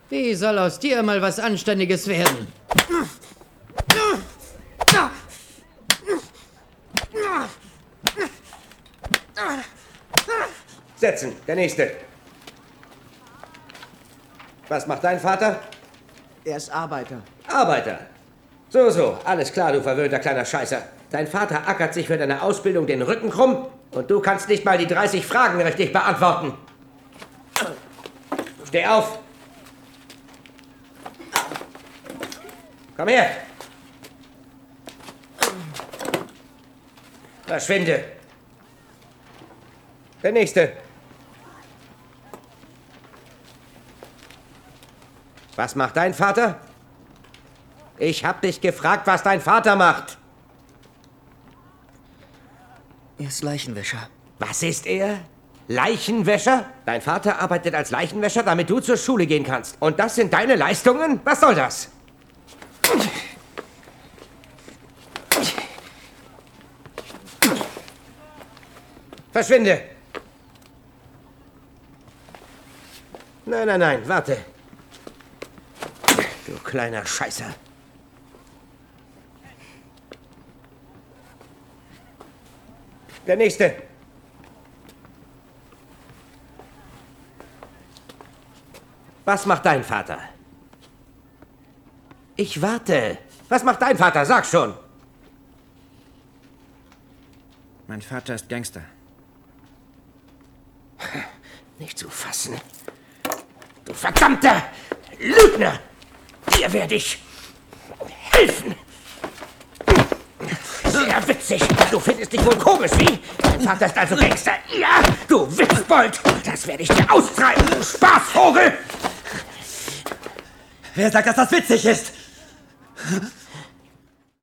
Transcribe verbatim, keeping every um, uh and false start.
Wie soll aus dir mal was Anständiges werden? Setzen, der Nächste. Was macht dein Vater? Er ist Arbeiter. Arbeiter. So, so, alles klar, du verwöhnter kleiner Scheißer. Dein Vater ackert sich für deine Ausbildung den Rücken krumm und du kannst nicht mal die dreißig Fragen richtig beantworten. Steh auf. Komm her. Verschwinde. Der Nächste. Was macht dein Vater? Ich hab dich gefragt, was dein Vater macht. Er ist Leichenwäscher. Was ist er? Leichenwäscher? Dein Vater arbeitet als Leichenwäscher, damit du zur Schule gehen kannst. Und das sind deine Leistungen? Was soll das? Verschwinde! Nein, nein, nein, warte. Du kleiner Scheißer. Der Nächste. Was macht dein Vater? Ich warte. Was macht dein Vater? Sag schon. Mein Vater ist Gangster. Nicht zu fassen. Du verdammter Lügner! Dir werde ich helfen. Sehr witzig. Du findest dich wohl komisch, wie? Dein Vater ist also Gangster. Ja, du Witzbold. Das werde ich dir austreiben, du Spaßvogel. Wer sagt, dass das witzig ist?